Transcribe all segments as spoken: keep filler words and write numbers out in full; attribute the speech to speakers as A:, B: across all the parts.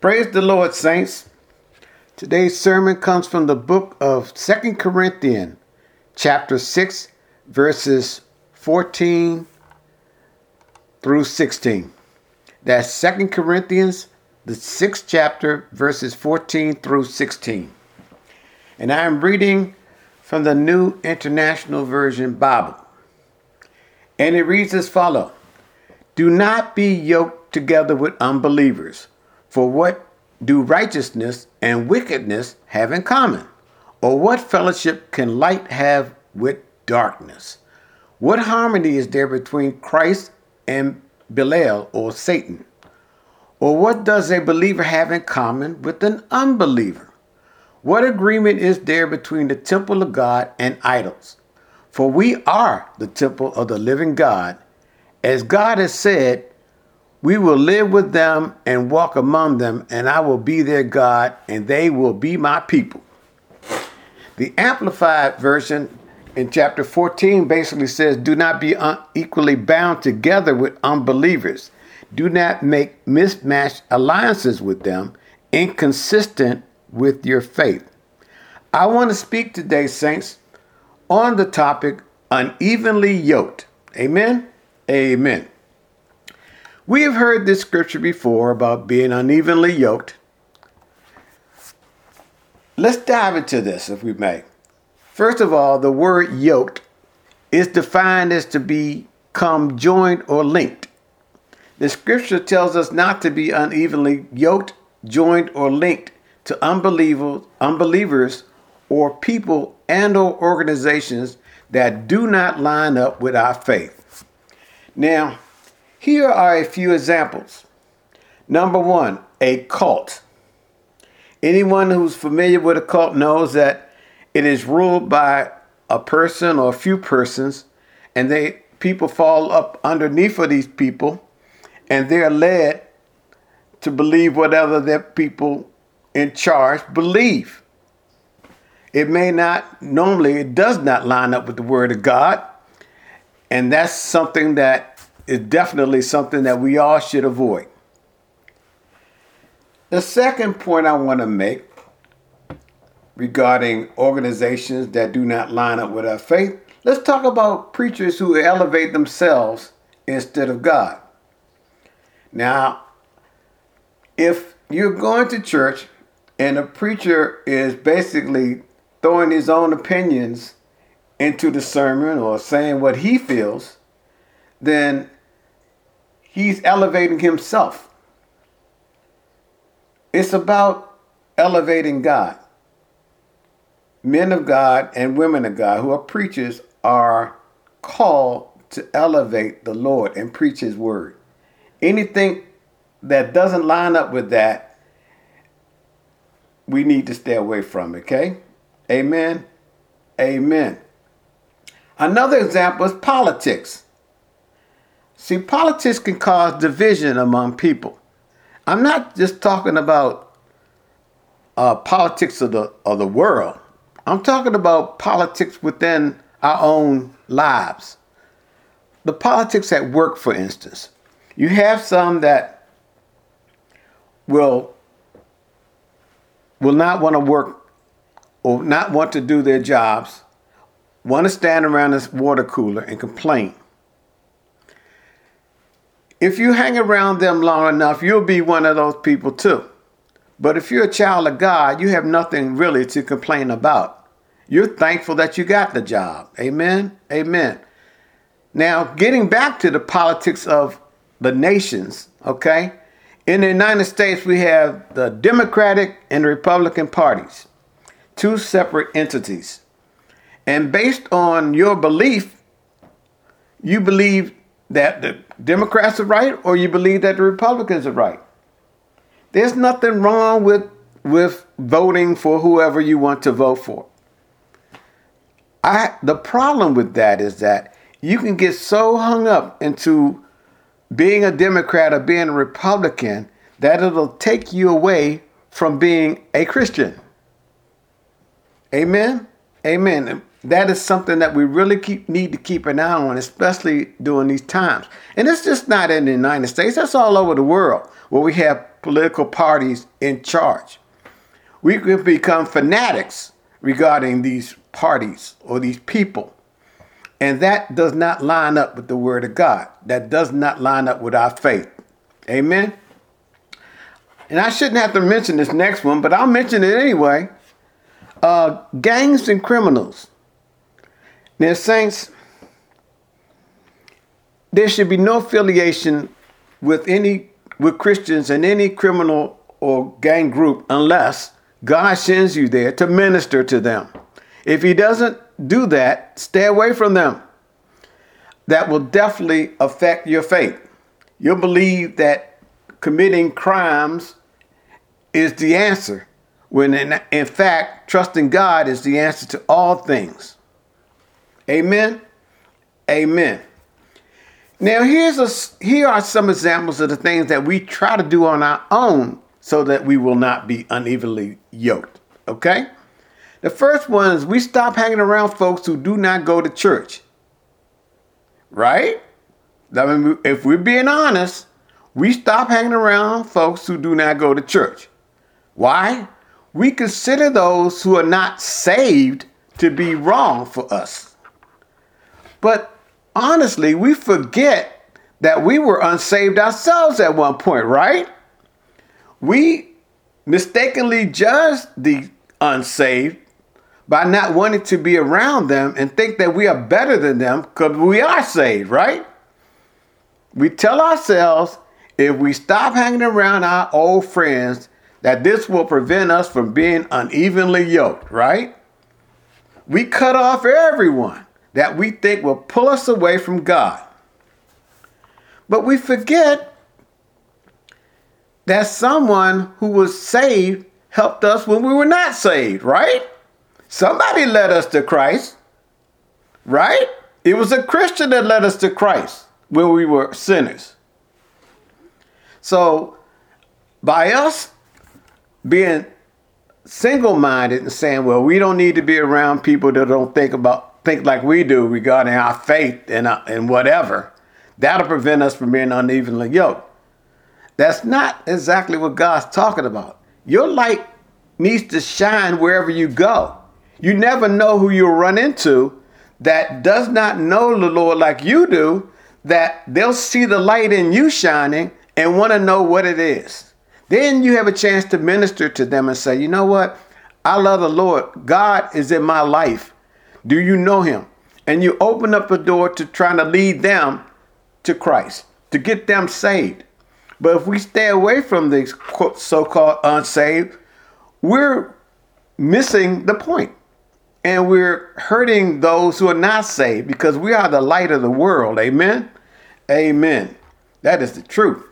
A: Praise the Lord, saints. Today's sermon comes from the book of Second Corinthians, chapter six, verses fourteen through sixteen. That's Second Corinthians, the sixth chapter, verses fourteen through sixteen. And I am reading from the New International Version Bible. And it reads as follows: Do not be yoked together with unbelievers. For what do righteousness and wickedness have in common? Or what fellowship can light have with darkness? What harmony is there between Christ and Belial or Satan? Or what does a believer have in common with an unbeliever? What agreement is there between the temple of God and idols? For we are the temple of the living God. As God has said, we will live with them and walk among them, and I will be their God, and they will be my people. The Amplified Version in chapter fourteen basically says, do not be unequally bound together with unbelievers. Do not make mismatched alliances with them, inconsistent with your faith. I want to speak today, saints, on the topic unevenly yoked. Amen? Amen. We have heard this scripture before about being unevenly yoked. Let's dive into this, if we may. First of all, the word yoked is defined as to become joined or linked. The scripture tells us not to be unevenly yoked, joined, or linked to unbelievers, unbelievers or people and or organizations that do not line up with our faith. Now, here are a few examples. Number one, a cult. Anyone who's familiar with a cult knows that it is ruled by a person or a few persons, and they people fall up underneath of these people, and they're led to believe whatever their people in charge believe. It may not, normally it does not line up with the word of God, and that's something that is definitely something that we all should avoid. The second point I want to make regarding organizations that do not line up with our faith, let's talk about preachers who elevate themselves instead of God. Now, if you're going to church and a preacher is basically throwing his own opinions into the sermon or saying what he feels, then he's elevating himself. It's about elevating God. Men of God and women of God who are preachers are called to elevate the Lord and preach his word. Anything that doesn't line up with that, we need to stay away from, okay? Amen. Amen. Another example is politics. See, politics can cause division among people. I'm not just talking about uh, politics of the of the world. I'm talking about politics within our own lives. The politics at work, for instance. You have some that will will not want to work or not want to do their jobs, want to stand around this water cooler and complain. If you hang around them long enough, you'll be one of those people too. But if you're a child of God, you have nothing really to complain about. You're thankful that you got the job. Amen. Amen. Now, getting back to the politics of the nations, okay? In the United States, we have the Democratic and Republican parties, two separate entities. And based on your belief, you believe that the Democrats are right or you believe that the Republicans are right. There's nothing wrong with, with voting for whoever you want to vote for. I, the problem with that is that you can get so hung up into being a Democrat or being a Republican that it'll take you away from being a Christian. Amen? Amen. That is something that we really keep, need to keep an eye on, especially during these times. And it's just not in the United States. That's all over the world where we have political parties in charge. We could become fanatics regarding these parties or these people. And that does not line up with the word of God. That does not line up with our faith. Amen. And I shouldn't have to mention this next one, but I'll mention it anyway. Uh, gangs and criminals. Now, saints, there should be no affiliation with any with Christians in any criminal or gang group unless God sends you there to minister to them. If he doesn't do that, stay away from them. That will definitely affect your faith. You'll believe that committing crimes is the answer, when in, in fact, trusting God is the answer to all things. Amen. Amen. Now, here's a, here are some examples of the things that we try to do on our own so that we will not be unevenly yoked. Okay? The first one is we stop hanging around folks who do not go to church. Right? I mean, if we're being honest, we stop hanging around folks who do not go to church. Why? We consider those who are not saved to be wrong for us. But honestly, we forget that we were unsaved ourselves at one point, right? We mistakenly judge the unsaved by not wanting to be around them and think that we are better than them because we are saved, right? We tell ourselves if we stop hanging around our old friends that this will prevent us from being unevenly yoked, right? We cut off everyone that we think will pull us away from God. But we forget that someone who was saved helped us when we were not saved, right? Somebody led us to Christ, right? It was a Christian that led us to Christ when we were sinners. So by us being single-minded and saying, well, we don't need to be around people that don't think about think like we do regarding our faith and, uh, and whatever, that'll prevent us from being unevenly yoked. That's not exactly what God's talking about. Your light needs to shine wherever you go. You never know who you'll run into that does not know the Lord like you do, that they'll see the light in you shining and want to know what it is. Then you have a chance to minister to them and say, you know what? I love the Lord. God is in my life. Do you know him? And you open up a door to trying to lead them to Christ, to get them saved. But if we stay away from these so-called unsaved, we're missing the point. And we're hurting those who are not saved because we are the light of the world. Amen? Amen. That is the truth.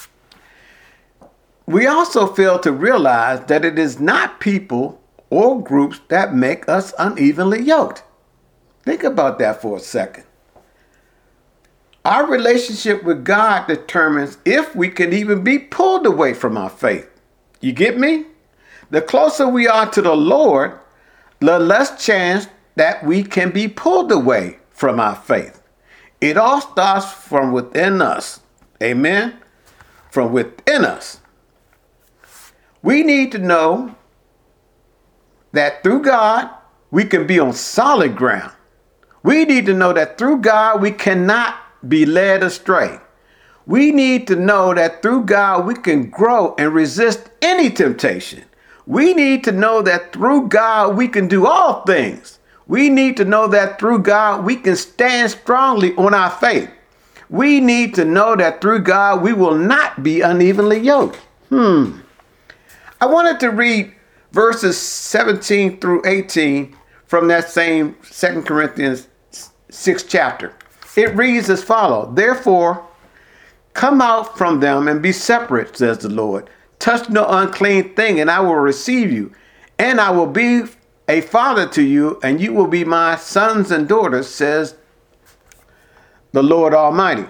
A: We also fail to realize that it is not people or groups that make us unevenly yoked. Think about that for a second. Our relationship with God determines if we can even be pulled away from our faith. You get me? The closer we are to the Lord, the less chance that we can be pulled away from our faith. It all starts from within us. Amen? From within us. We need to know that through God, we can be on solid ground. We need to know that through God, we cannot be led astray. We need to know that through God, we can grow and resist any temptation. We need to know that through God, we can do all things. We need to know that through God, we can stand strongly on our faith. We need to know that through God, we will not be unevenly yoked. Hmm. I wanted to read verses seventeen through eighteen from that same Second Corinthians sixth chapter. It reads as follows. Therefore, come out from them and be separate, says the Lord. Touch no unclean thing, and I will receive you. And I will be a father to you, and you will be my sons and daughters, says the Lord Almighty.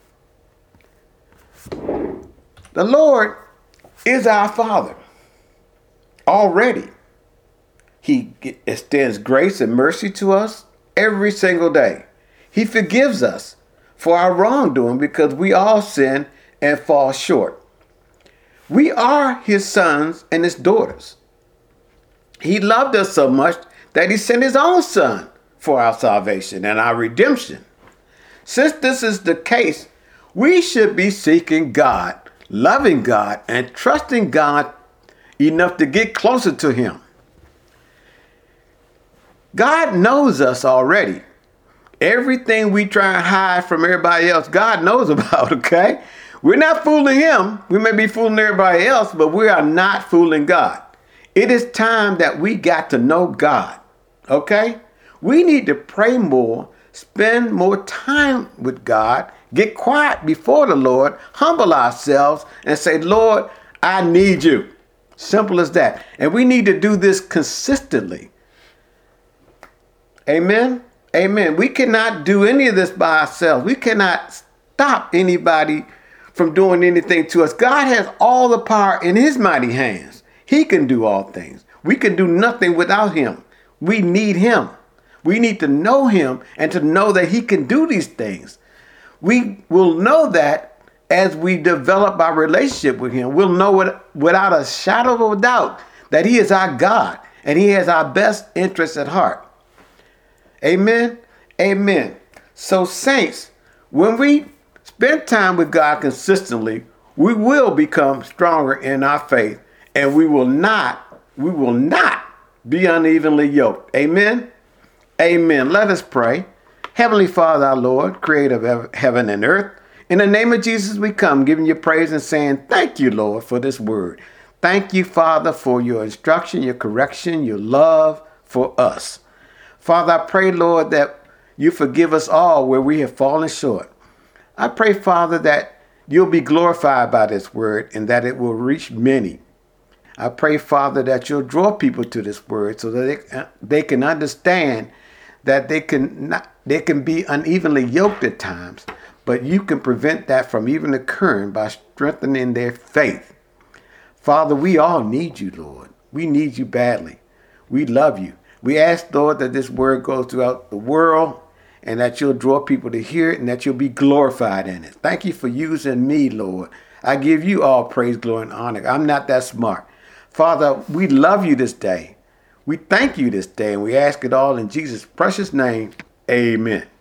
A: The Lord is our Father. Already, he extends grace and mercy to us every single day. He forgives us for our wrongdoing because we all sin and fall short. We are his sons and his daughters. He loved us so much that he sent his own son for our salvation and our redemption. Since this is the case, we should be seeking God, loving God, and trusting God enough to get closer to him. God knows us already. Everything we try and hide from everybody else, God knows about, okay? We're not fooling him. We may be fooling everybody else, but we are not fooling God. It is time that we got to know God, okay? We need to pray more, spend more time with God, get quiet before the Lord, humble ourselves, and say, Lord, I need you. Simple as that. And we need to do this consistently. Amen? Amen. We cannot do any of this by ourselves. We cannot stop anybody from doing anything to us. God has all the power in his mighty hands. He can do all things. We can do nothing without him. We need him. We need to know him and to know that he can do these things. We will know that as we develop our relationship with him. We'll know it without a shadow of a doubt that he is our God and he has our best interests at heart. Amen. Amen. So saints, when we spend time with God consistently, we will become stronger in our faith and we will not, we will not be unevenly yoked. Amen. Amen. Let us pray. Heavenly Father, our Lord, creator of heaven and earth, in the name of Jesus, we come giving you praise and saying, thank you, Lord, for this word. Thank you, Father, for your instruction, your correction, your love for us. Father, I pray, Lord, that you forgive us all where we have fallen short. I pray, Father, that you'll be glorified by this word and that it will reach many. I pray, Father, that you'll draw people to this word so that they, they can understand that they can not, they can be unevenly yoked at times, but you can prevent that from even occurring by strengthening their faith. Father, we all need you, Lord. We need you badly. We love you. We ask, Lord, that this word goes throughout the world and that you'll draw people to hear it and that you'll be glorified in it. Thank you for using me, Lord. I give you all praise, glory, and honor. I'm not that smart. Father, we love you this day. We thank you this day, and we ask it all in Jesus' precious name. Amen.